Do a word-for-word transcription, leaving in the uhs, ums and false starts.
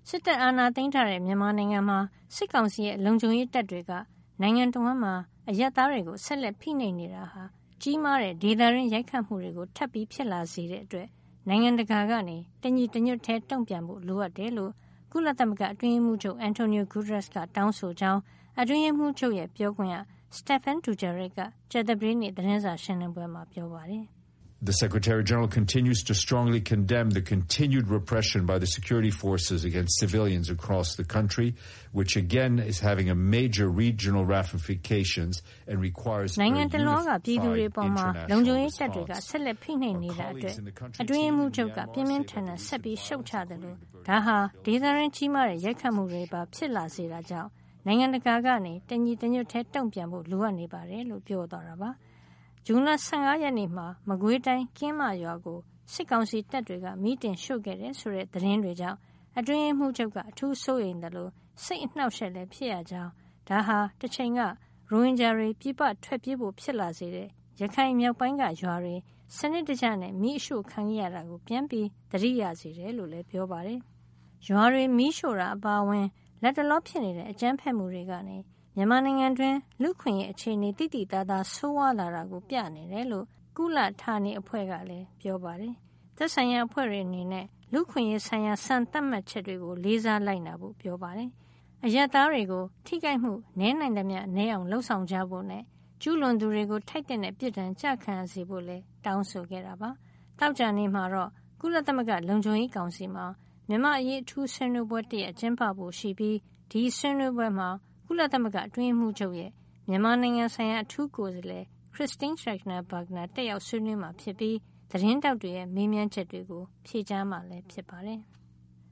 စစ်တပ်အာဏာသိမ်းထားတဲ့မြန်မာနိုင်ငံမှာစစ်ကောင်စီရဲ့လုံခြုံရေးတပ်တွေကနိုင်ငံတော်မှာအရပ်သားတွေကိုဆက်လက်ဖိနှိပ်နေတာဟာကြီးမားတဲ့ဒေသရင်းရိုက်ခတ်မှုတွေကိုထပ်ပြီးဖြစ်လာစေတဲ့အတွက်နိုင်ငံတကာကနေတညီတညွတ်ထဲတုံ့ပြန်ဖို့လိုအပ်တယ်လို့ကုလသမဂ္ဂအတွင်းရေးမှူးချုပ်အန်တိုနီယိုဂူရက်စ်ကတောင်းဆိုကြောင်းအတွင်းရေးမှူးချုပ်ရဲ့ပြောခွင့်ရစတက်ဖန်ဒူဂျာရစ်ကကြာသပတေးနေ့သတင်းစာရှင်းလင်းပွဲမှာပြောပါတယ် The Secretary-General continues to strongly condemn the continued repression by the security forces against civilians across the country, which again is having a major regional ramifications and requires a unified international response. ဆက်လက်ဖိနှိပ်နေတာအတွက်အတွင်းရေးမှူးချုပ်ကပြင်းပြင်းထန်ထန်ဆက်ပြီးရှုတ်ချတယ်လို့ဒါဟာဒေသရင်းကြီးမားတဲ့ရိုက်ခတ်မှုတွေပါဖြစ်လာစေတာကြောင့်နိုင်ငံတကာကနေတညီတညွတ်ထဲတုံ့ပြန်ဖို့လိုအပ်နေပါတယ်လို့ပြောသွားတာပါဇွန်လဆယ့်ငါးရက်နေ့မှာမကွေးတိုင်းကင်းမရွာကိုစစ်ကောင်စီတပ်တွေကမီးတင်ရှို့ခဲ့တယ်ဆိုတဲ့သတင်းတွေကြောင့်အတွင်းရေးမှူးချုပ်ကအထူးစိုးရိမ်တယ်လို့စိတ်အနှောက်အယှက်လည်းဖြစ်ရကြောင်းဒါဟာတစ်ချိန်ကရိုဟင်ဂျာတွေပြပထွက်ပြေးဖို့ဖြစ်လာစေတဲ့ရခိုင်မြောက်ပိုင်းကရွာတွေစနစ်တကျနဲ့မီးအရှို့ခံရတာကိုပြန်ပြီးသတိရစေတယ်လို့လည်းပြောပါတယ်ရွာတွေမီးရှို့တာအပါအဝင်လက်တလောဖြစ်နေတဲ့အကြမ်းဖက်မှုတွေကနေမြန်မာနိုင်ငံတွင်လူခွင့်ရေးအခြေအနေတိတိသားသားဆိုးဝါးလာတာကိုပြနေတယ်လို့ကုလဌာနေအဖွဲ့ကလည်းပြောပါတယ်။သက်ဆိုင်ရာအဖွဲ့တွေအနေနဲ့လူခွင့်ရေးဆိုင်ရာစံသတ်မှတ်ချက်တွေကိုလေးစားလိုက်နာဖို့ပြောပါတယ်။အရက်သားတွေကိုထိခိုက်မှုနည်းနိုင်သမျှနည်းအောင်လှုံ့ဆော်ကြဖို့နဲ့ကျူးလွန်သူတွေကိုထိုက်တဲ့ပြစ်ဒဏ်ကြခံရစေဖို့လည်းတောင်းဆိုခဲ့တာပါ။တောက်ကြနေမှာတော့ကုလသမဂ္ဂလုံခြုံရေးကောင်စီမှာမြန်မာအရေးအထူးဆွေးနွေးပွဲတရက်ကျင်းပဖို့ရှိပြီးဒီဆွေးနွေးပွဲမှာကုလသမဂ္ဂအတွင်းရေးမှူးချုပ်ရဲ့မြန်မာနိုင်ငံဆိုင်ရာအထူးကိုယ်စားလှယ်ခရစ်စတင်းရှရက်နာဘာဂနာတက်ရောက်ဆွေးနွေးမှာဖြစ်ပြီးသတင်းတောက်တွေရဲ့မေးမြန်းချက်တွေကိုဖြေကြားမှာလည်းဖြစ်ပါတယ်။